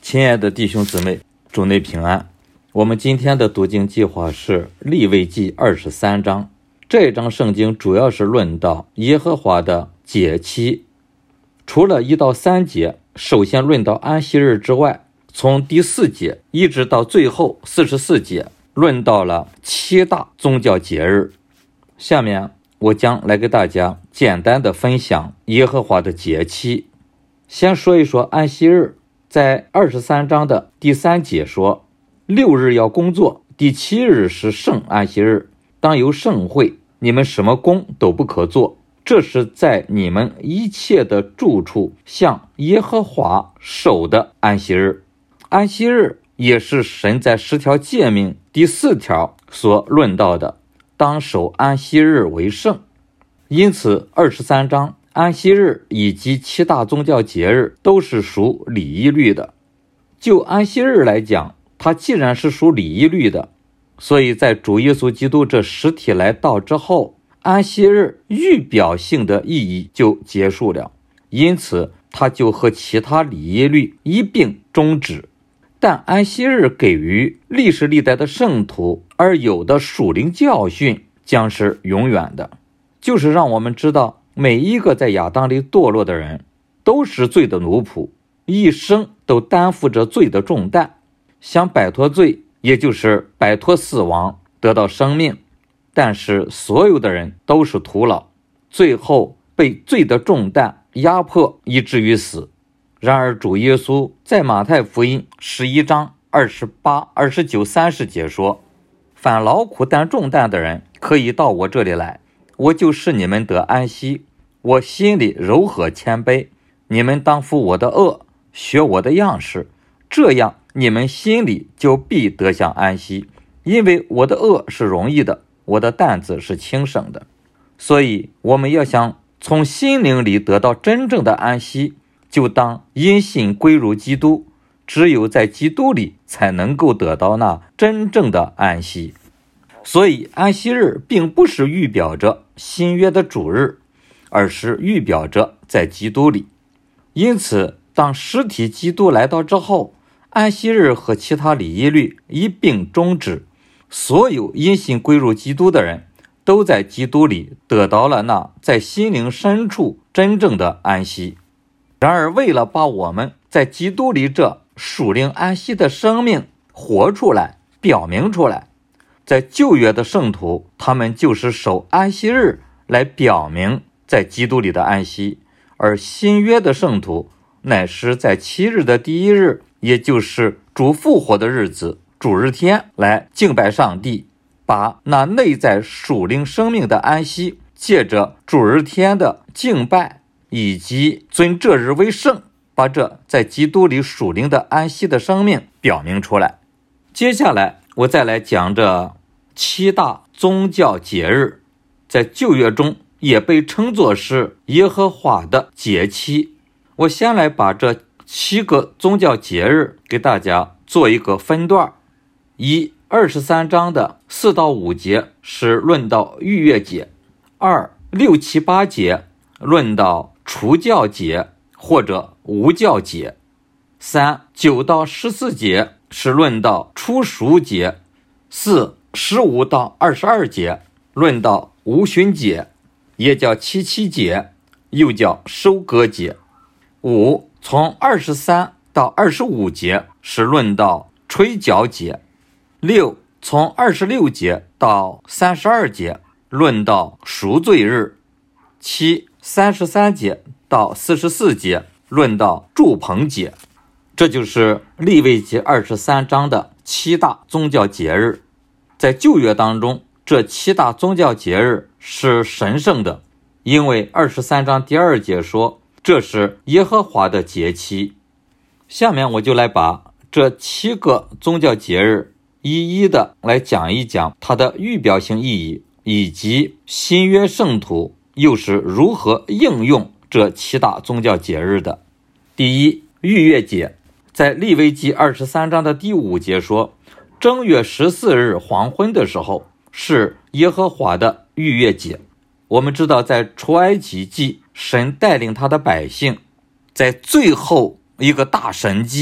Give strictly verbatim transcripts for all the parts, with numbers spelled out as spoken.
亲爱的弟兄姊妹，主内平安。我们今天的读经计划是利未记二十三章。这一章圣经主要是论到耶和华的节期。除了一到三节首先论到安息日之外，从第四节一直到最后四十四节论到了七大宗教节日。下面我将来给大家简单的分享耶和华的节期。先说一说安息日。在二十三章的第三节说，六日要工作，第七日是圣安息日，当有盛会，你们什么工都不可做，这是在你们一切的住处向耶和华守的安息日。安息日也是神在十条诫命第四条所论到的，当守安息日为圣。因此二十三章安息日以及七大宗教节日都是属礼仪律的。就安息日来讲，它既然是属礼仪律的，所以在主耶稣基督这实体来到之后，安息日预表性的意义就结束了，因此它就和其他礼仪律一并终止。但安息日给予历史历代的圣徒而有的属灵教训将是永远的，就是让我们知道每一个在亚当里堕落的人都是罪的奴仆，一生都担负着罪的重担，想摆脱罪，也就是摆脱死亡，得到生命。但是所有的人都是徒劳，最后被罪的重担压迫，以至于死。然而主耶稣在马太福音十一章二十八、二十九、三十节说，凡劳苦担重担的人可以到我这里来，我就使你们得安息。我心里柔和谦卑，你们当负我的轭，学我的样式，这样你们心里就必得享安息。因为我的轭是容易的，我的担子是轻省的。所以我们要想从心灵里得到真正的安息，就当因信归入基督，只有在基督里才能够得到那真正的安息。所以安息日并不是预表着新约的主日，而是预表着在基督里。因此当实体基督来到之后，安息日和其他礼仪律一并终止，所有因信归入基督的人都在基督里得到了那在心灵深处真正的安息。然而为了把我们在基督里这属灵安息的生命活出来，表明出来，在旧约的圣徒，他们就是守安息日来表明在基督里的安息，而新约的圣徒乃是在七日的第一日，也就是主复活的日子，主日天来敬拜上帝，把那内在属灵生命的安息，借着主日天的敬拜以及尊这日为圣，把这在基督里属灵的安息的生命表明出来。接下来我再来讲这七大宗教节日，在旧约中也被称作是耶和华的节期。我先来把这七个宗教节日给大家做一个分段。一、二十三章的四到五节是论到逾越节；二、六七八节论到除酵节或者无酵节；三、九到十四节是论到初熟节；四、十五到二十二节论到无旬节，也叫七七节，又叫收割节；五、从二十三到二十五节是论到吹角节；六、从二十六节到三十二节论到赎罪日；七、三十三节到四十四节论到住棚节。这就是利未记二十三章的七大宗教节日。在旧约当中，这七大宗教节日是神圣的，因为二十三章第二节说，这是耶和华的节期。下面我就来把这七个宗教节日一一的来讲一讲它的预表性意义，以及新约圣徒又是如何应用这七大宗教节日的。第一，逾越节。在利未记二十三章的第五节说，正月十四日黄昏的时候是耶和华的逾越节。我们知道在出埃及记，神带领他的百姓在最后一个大神迹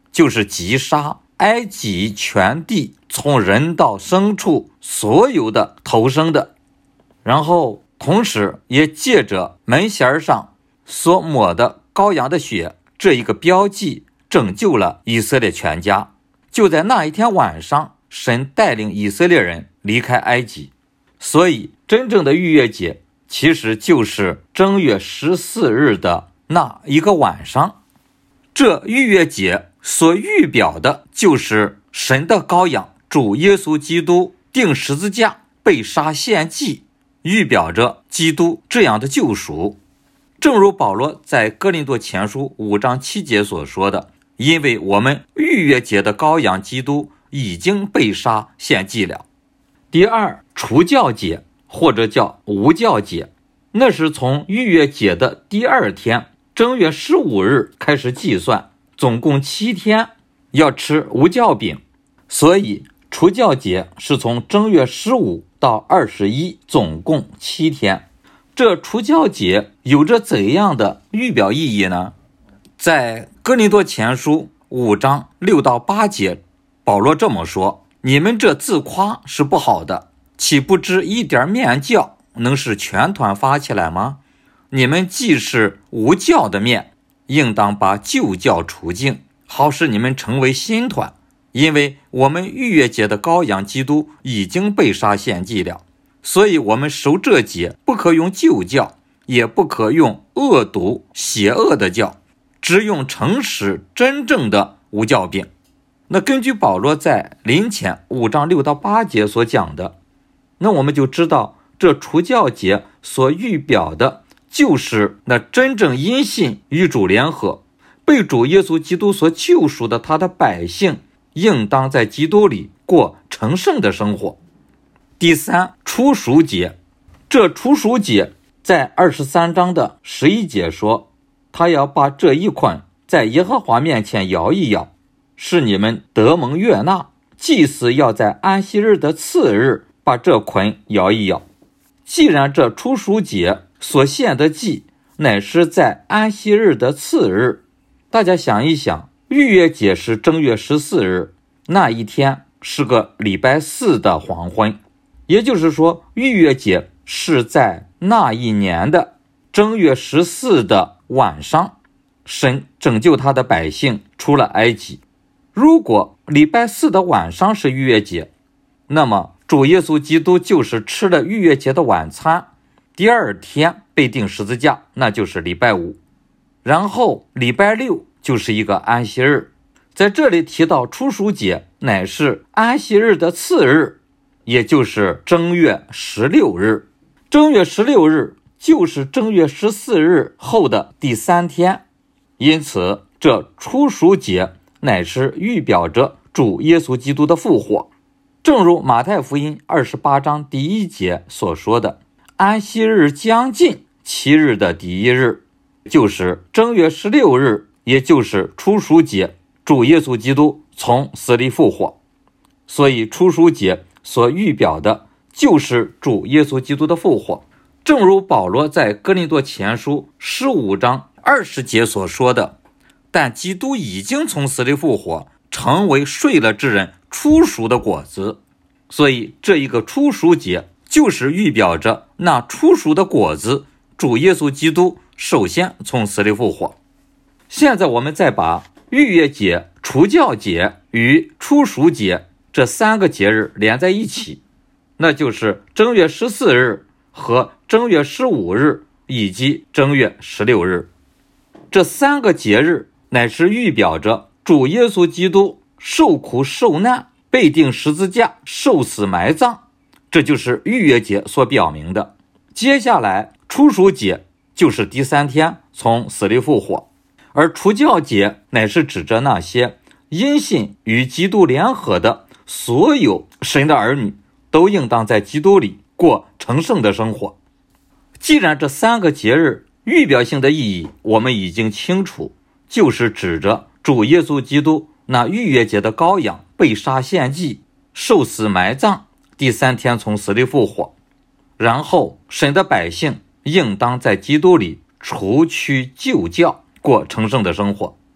就是击杀埃及全地从人到牲畜所有的投生的，然后同时也借着门弦上所抹的羔羊的血这一个标记，拯救了以色列全家。就在那一天晚上，神带领以色列人离开埃及。所以真正的逾越节其实就是正月十四日的那一个晚上。这逾越节所预表的就是神的羔羊主耶稣基督钉十字架被杀献祭，预表着基督这样的救赎。正如保罗在哥林多前书五章七节所说的，因为我们逾越节的羔羊基督已经被杀献祭了。第二，除酵节或者叫无酵节，那是从逾越节的第二天正月十五日开始计算，总共七天要吃无酵饼，所以除酵节是从正月十五到二十一，总共七天。这除酵节有着怎样的预表意义呢？在哥林多前书五章六到八节，保罗这么说：你们这自夸是不好的，岂不知一点面酵能使全团发起来吗？你们既是无酵的面，应当把旧酵除净，好使你们成为新团。因为我们逾越节的羔羊基督已经被杀献祭了，所以我们守这节不可用旧酵，也不可用恶毒邪恶的酵，只用诚实真正的无酵饼。那根据保罗在林前五章六到八节所讲的，那我们就知道这除酵节所预表的就是那真正因信与主联合，被主耶稣基督所救赎的他的百姓，应当在基督里过成圣的生活。第三，初熟节。这初熟节在二十三章的十一节说，他要把这一捆在耶和华面前摇一摇，是你们得蒙悦纳。祭司要在安息日的次日把这捆摇一摇。既然这初熟节所献的祭乃是在安息日的次日，大家想一想，逾越节是正月十四日，那一天是个礼拜四的黄昏，也就是说逾越节是在那一年的正月十四的晚上，神拯救他的百姓出了埃及。如果礼拜四的晚上是逾越节，那么主耶稣基督就是吃了逾越节的晚餐，第二天被钉十字架，那就是礼拜五，然后礼拜六就是一个安息日。在这里提到初熟节乃是安息日的次日，也就是正月十六日。正月十六日就是正月十四日后的第三天，因此这初熟节乃是预表着主耶稣基督的复活。正如马太福音二十八章第一节所说的，安息日将近，七日的第一日就是正月十六日，也就是初熟节，主耶稣基督从死里复活。所以初熟节所预表的就是主耶稣基督的复活。正如保罗在哥林多前书十五章二十节所说的，但基督已经从死里复活，成为睡了之人初熟的果子。所以这一个初熟节就是预表着那初熟的果子，主耶稣基督首先从死里复活。现在我们再把逾越节、除酵节与初熟节这三个节日连在一起，那就是正月十四日和正月十五日以及正月十六日。这三个节日乃是预表着主耶稣基督受苦受难，被钉十字架，受死埋葬，这就是逾越节所表明的。接下来初熟节就是第三天从死里复活，而除酵节乃是指着那些因信与基督联合的所有神的儿女，都应当在基督里过成圣的生活。既然这三个节日预表性的意义我们已经清楚，就是指着主耶稣基督那逾越节的羔羊被杀献祭，受死埋葬，第三天从死里复活，然后神的百姓应当在基督里除去旧酵，过成圣的生活。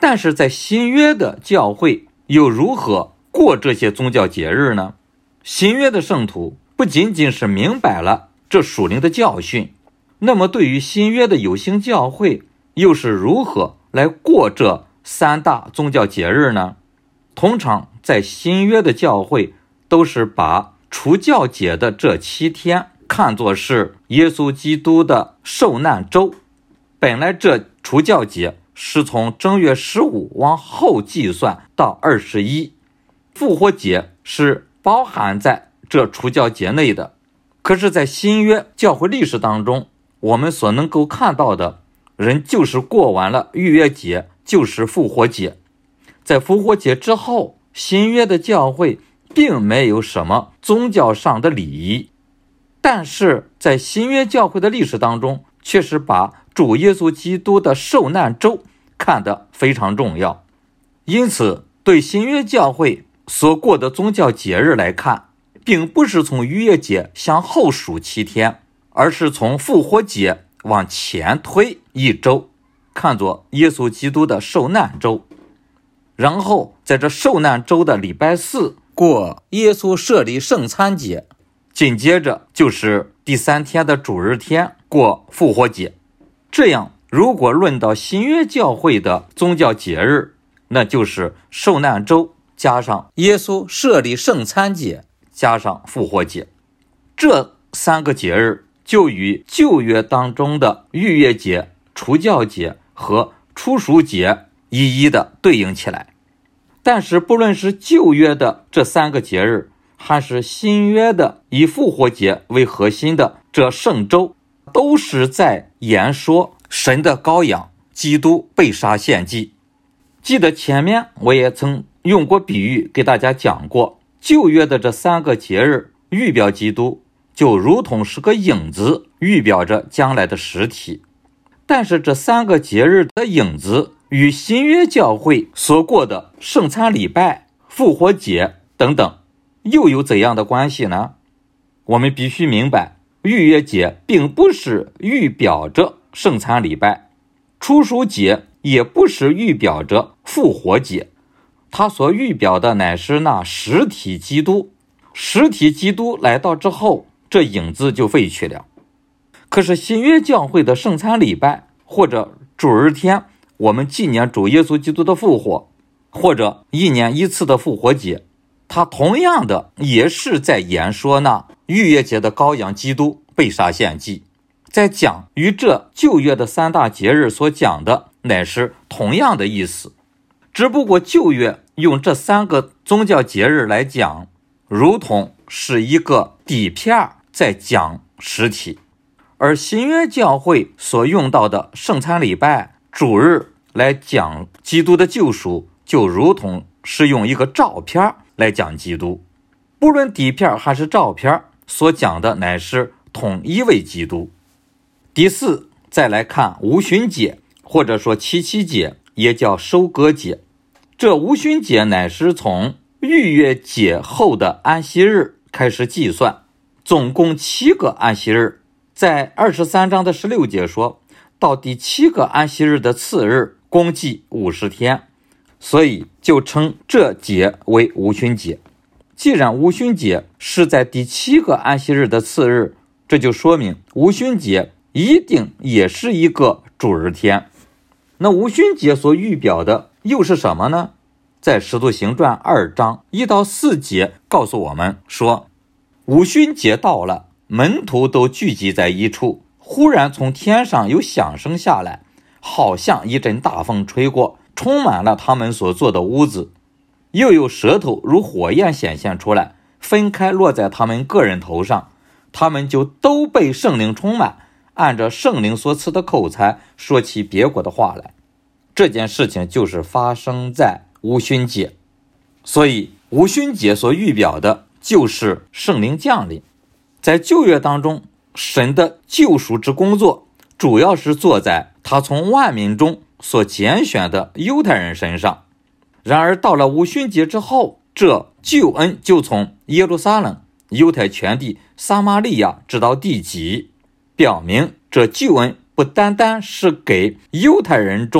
但是在新约的教会又如何过这些宗教节日呢？新约的圣徒不仅仅是明白了这属灵的教训，那么对于新约的有形教会又是如何来过这三大宗教节日呢？通常在新约的教会都是把除酵节的这七天看作是耶稣基督的受难周。本来这除酵节是从正月十五往后计算到二十一，复活节是包含在这除酵节内的。可是在新约教会历史当中，我们所能够看到的人就是过完了逾越节，就是复活节。在复活节之后，新约的教会并没有什么宗教上的礼仪，但是在新约教会的历史当中，却是把主耶稣基督的受难周看得非常重要。因此对新约教会所过的宗教节日来看，并不是从逾越节向后数七天，而是从复活节往前推一周，看作耶稣基督的受难周。然后在这受难周的礼拜四过耶稣设立圣餐节，紧接着就是第三天的主日天过复活节。这样如果论到新约教会的宗教节日，那就是受难周加上耶稣设立圣餐节加上复活节。这三个节日就与旧约当中的逾越节、除酵节和初熟节一一的对应起来。但是不论是旧约的这三个节日，还是新约的以复活节为核心的这圣周，都是在言说神的羔羊基督被杀献祭。记得前面我也曾用过比喻给大家讲过，旧约的这三个节日预表基督，就如同是个影子，预表着将来的实体。但是这三个节日的影子与新约教会所过的圣餐礼拜、复活节等等又有怎样的关系呢？我们必须明白，逾越节并不是预表着圣餐礼拜，初熟节也不是预表着复活节，它所预表的乃是那实体基督。实体基督来到之后，这影子就废去了。可是新约教会的圣餐礼拜或者主日天，我们纪念主耶稣基督的复活，或者一年一次的复活节，它同样的也是在言说那逾越节的羔羊基督被杀献祭，在讲与这旧约的三大节日所讲的乃是同样的意思。只不过旧约用这三个宗教节日来讲，如同是一个底片在讲实体，而新约教会所用到的圣餐礼拜、主日来讲基督的救赎，就如同是用一个照片来讲基督。不论底片还是照片，所讲的乃是同一位基督。第四，再来看无旬节，或者说七七节，也叫收割节。这无旬节乃是从逾越节后的安息日开始计算，总共七个安息日。在二十三章的十六节说，到第七个安息日的次日，共计五十天，所以就称这节为无旬节。既然无旬节是在第七个安息日的次日，这就说明无旬节一定也是一个主日天。那无旬节所预表的又是什么呢？在使徒行传二章一到四节告诉我们说，五旬节到了，门徒都聚集在一处，忽然从天上有响声下来，好像一阵大风吹过，充满了他们所坐的屋子。又有舌头如火焰显现出来，分开落在他们个人头上，他们就都被圣灵充满，按着圣灵所赐的口才说起别国的话来。这件事情就是发生在无旬节，所以无旬节所预表的就是圣灵降临。在旧约当中，神的救赎之工作主要是做在他从万民中所拣选的犹太人身上。然而到了无旬节之后，这救恩就从耶路撒冷、犹太全地、撒玛利亚直到地极，表明这救恩不单单是给犹太人中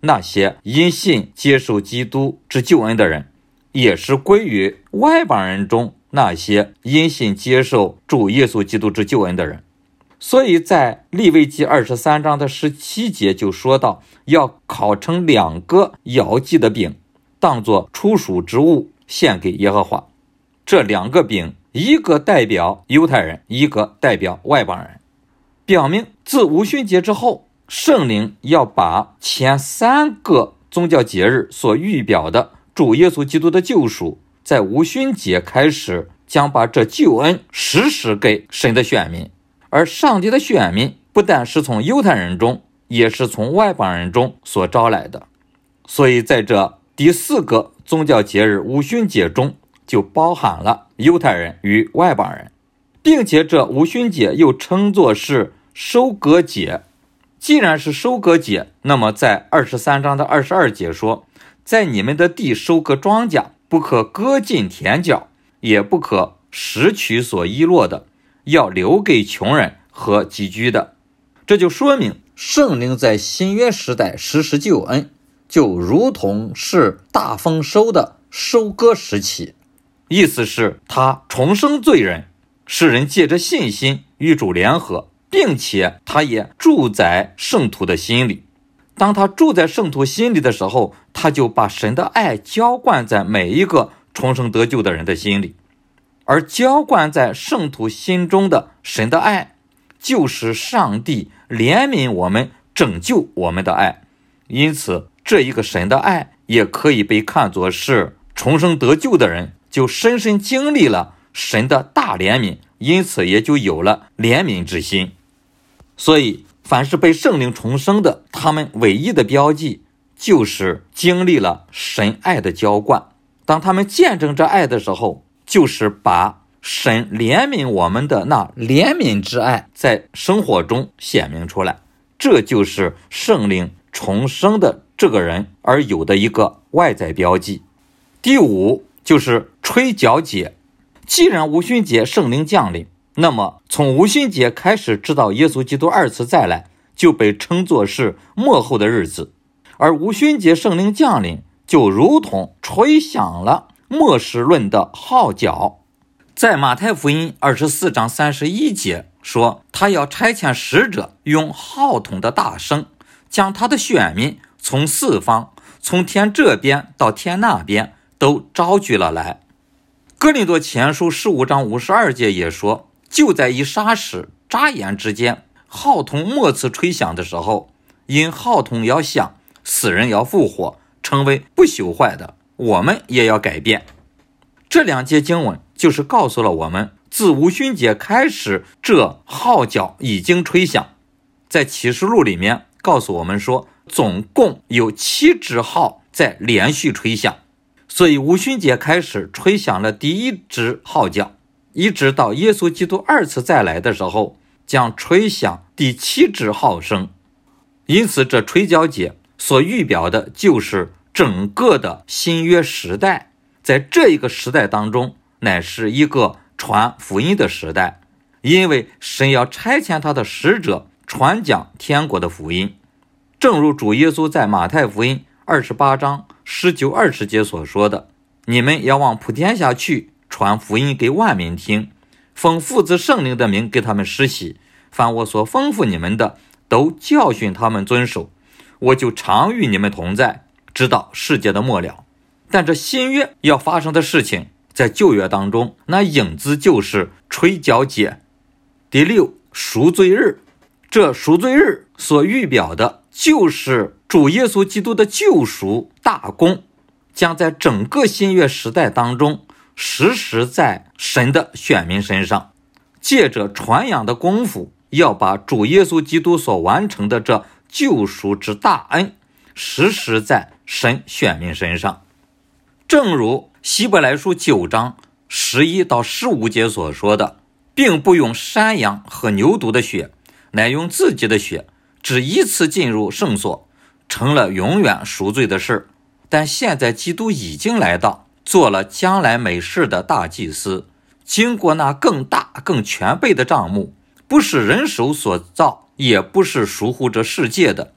那些因信接受基督之救恩的人，也是归于外邦人中那些因信接受主耶稣基督之救恩的人。所以在利未记二十三章的十七节就说到，要烤成两个摇祭的饼，当作初熟之物献给耶和华。这两个饼，一个代表犹太人，一个代表外邦人，表明自五旬节之后，圣灵要把前三个宗教节日所预表的主耶稣基督的救赎，在五旬节开始将把这救恩实施给神的选民。而上帝的选民不但是从犹太人中，也是从外邦人中所招来的。所以在这第四个宗教节日五旬节中，就包含了犹太人与外邦人，并且这五旬节又称作是收割节。既然是收割节，那么在二十三章的二十二节说，在你们的地收割庄稼，不可割尽田角，也不可拾取所遗落的，要留给穷人和寄居的。这就说明圣灵在新约时代实施救恩，就如同是大丰收的收割时期，意思是他重生罪人，使人借着信心与主联合，并且他也住在圣徒的心里。当他住在圣徒心里的时候，他就把神的爱浇灌在每一个重生得救的人的心里。而浇灌在圣徒心中的神的爱，就是上帝怜悯我们、拯救我们的爱。因此这一个神的爱也可以被看作是重生得救的人就深深经历了神的大怜悯，因此也就有了怜悯之心。所以凡是被圣灵重生的，他们唯一的标记就是经历了神爱的浇灌。当他们见证这爱的时候，就是把神怜悯我们的那怜悯之爱在生活中显明出来。这就是圣灵重生的这个人而有的一个外在标记。第五就是吹角节。既然五旬节圣灵降临，那么从五旬节开始直到耶稣基督二次再来，就被称作是末后的日子。而五旬节圣灵降临，就如同吹响了末世论的号角。在马太福音二十四章三十一节说，他要差遣使者，用号筒的大声，将他的选民从四方，从天这边到天那边都招聚了来。哥林多前书十五章五十二节也说，就在一霎时眨眼之间，号筒末次吹响的时候，因号筒要响，死人要复活，成为不朽坏的，我们也要改变。这两节经文就是告诉了我们，自五旬节开始，这号角已经吹响。在启示录里面告诉我们说，总共有七支号在连续吹响。所以五旬节开始吹响了第一支号角，一直到耶稣基督二次再来的时候，将吹响第七支号声。因此这吹角节所预表的就是整个的新约时代。在这一个时代当中，乃是一个传福音的时代，因为神要差遣他的使者传讲天国的福音。正如主耶稣在马太福音二十八章十九二十节所说的，你们要往普天下去，传福音给万民听，奉父子圣灵的名给他们施洗，凡我所吩咐你们的，都教训他们遵守，我就常与你们同在，直到世界的末了。但这新约要发生的事情，在旧约当中，那影子就是吹角节。第六，赎罪日。这赎罪日所预表的就是主耶稣基督的救赎大功，将在整个新约时代当中实施在神的选民身上，借着传扬的功夫，要把主耶稣基督所完成的这救赎之大恩实施在神选民身上。正如希伯来书九章十一到十五节所说的，并不用山羊和牛犊的血，乃用自己的血，只一次进入圣所，成了永远赎罪的事。但现在基督已经来到，做了将来美事的大祭司，经过那更大更全备的帐幕，不是人手所造，也不是属乎这世界的。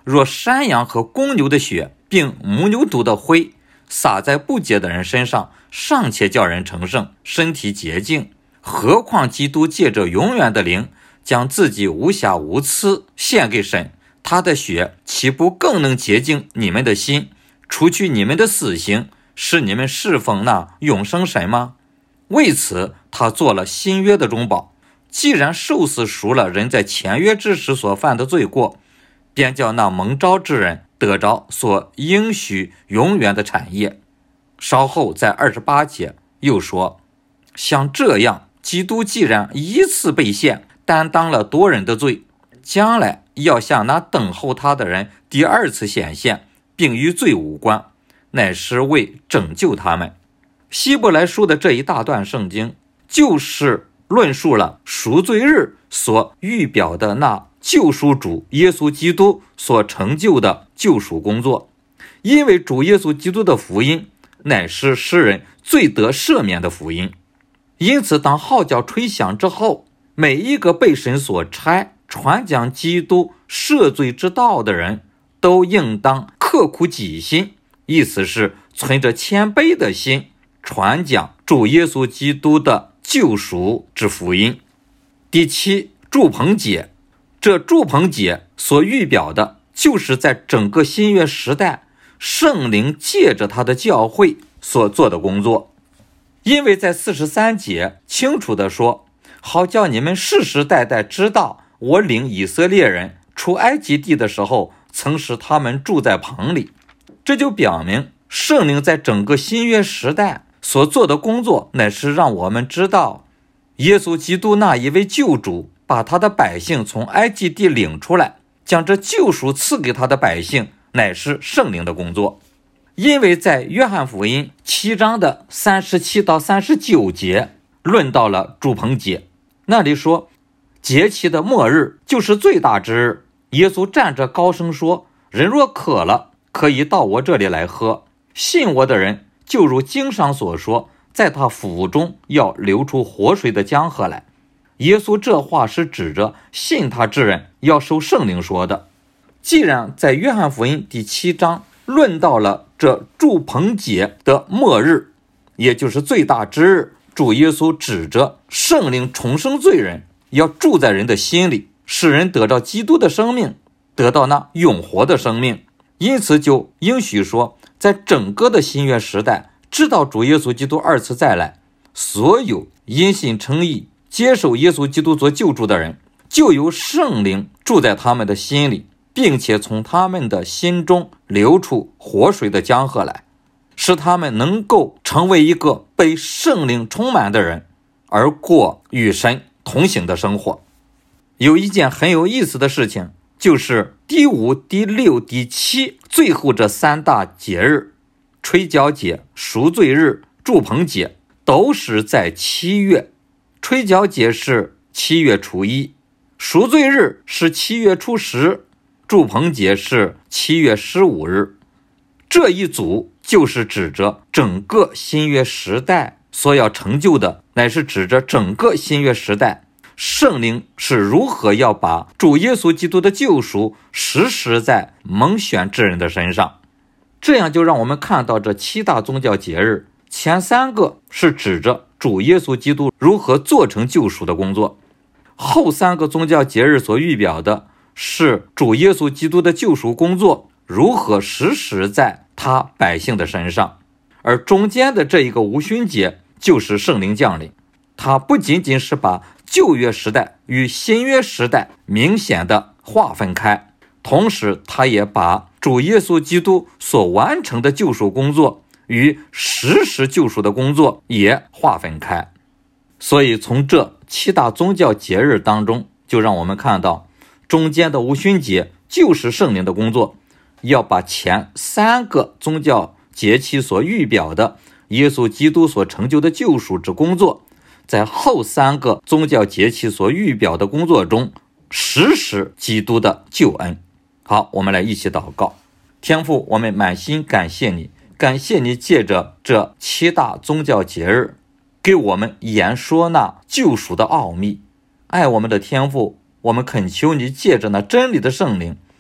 若山羊和公牛的血并母牛犊的灰撒在不洁的人身上，尚且叫人成圣，身体洁净，何况基督借着永远的灵将自己无瑕无疵献给神，他的血岂不更能洁净你们的心，除去你们的死刑，使你们侍奉那永生神吗？为此他做了新约的中保，既然受死赎了人在前约之时所犯的罪过，便叫那蒙召之人得着所应许永远的产业。稍后在二十八节又说，像这样，基督既然一次被献，担当了多人的罪，将来要向那等候他的人第二次显现，并与罪无关，乃是为拯救他们。希伯来书的这一大段圣经就是论述了赎罪日所预表的那救赎主耶稣基督所成就的救赎工作。因为主耶稣基督的福音乃是世人最得赦免的福音，因此当号角吹响之后，每一个被神所差传讲基督赦罪之道的人都应当刻苦己心，意思是存着谦卑的心传讲主耶稣基督的救赎之福音。第七，住棚节。这住棚节所预表的就是在整个新约时代圣灵借着他的教会所做的工作。因为在四十三节清楚地说，好叫你们世世代代知道，我领以色列人出埃及地的时候，曾使他们住在棚里。这就表明圣灵在整个新约时代所做的工作，乃是让我们知道耶稣基督那一位救主把他的百姓从埃及地领出来，将这救赎赐给他的百姓，乃是圣灵的工作。因为在约翰福音七章的三十七到三十九节论到了住棚节，那里说，节期的末日就是最大之日，耶稣站着高声说，人若渴了，可以到我这里来喝，信我的人就如经上所说，在他腹中要流出活水的江河来。耶稣这话是指着信他之人要受圣灵说的。既然在约翰福音第七章论到了这住棚节的末日，也就是最大之日，主耶稣指着圣灵重生罪人，要住在人的心里，使人得到基督的生命，得到那永活的生命。因此就应许说，在整个的新约时代，知道主耶稣基督二次再来，所有因信称义接受耶稣基督做救主的人，就由圣灵住在他们的心里，并且从他们的心中流出活水的江河来，使他们能够成为一个被圣灵充满的人，而过与神同行的生活。有一件很有意思的事情，就是第五、第六、第七最后这三大节日，吹角节、赎罪日、住棚节，都是在七月。吹角节是七月初一，赎罪日是七月初十，住棚节是七月十五日。这一组就是指着整个新约时代所要成就的，乃是指着整个新约时代圣灵是如何要把主耶稣基督的救赎实施在蒙选之人的身上。这样就让我们看到这七大宗教节日，前三个是指着主耶稣基督如何做成救赎的工作，后三个宗教节日所预表的是主耶稣基督的救赎工作如何实施在他百姓的身上。而中间的这一个无旬节就是圣灵降临，它不仅仅是把旧约时代与新约时代明显的划分开，同时它也把主耶稣基督所完成的救赎工作与实施救赎的工作也划分开。所以从这七大宗教节日当中，就让我们看到中间的无旬节就是圣灵的工作，要把前三个宗教节期所预表的耶稣基督所成就的救赎之工作，在后三个宗教节期所预表的工作中实施基督的救恩。好，我们来一起祷告。天父，我们满心感谢你，感谢你借着这七大宗教节日给我们言说那救赎的奥秘。爱我们的天父，我们恳求你借着那真理的圣灵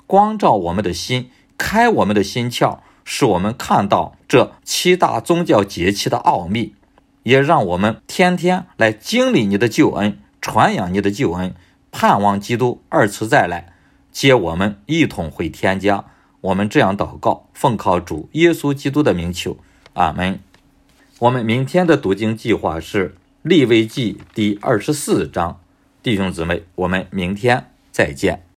光照我们的心，开我们的心窍，使我们看到这七大宗教节期的奥秘，也让我们天天来经历你的救恩，传扬你的救恩，盼望基督二次再来，接我们一同回天家。我们这样祷告，奉靠主耶稣基督的名求，阿们。我们明天的读经计划是利未记第二十四章。弟兄姊妹，我们明天再见。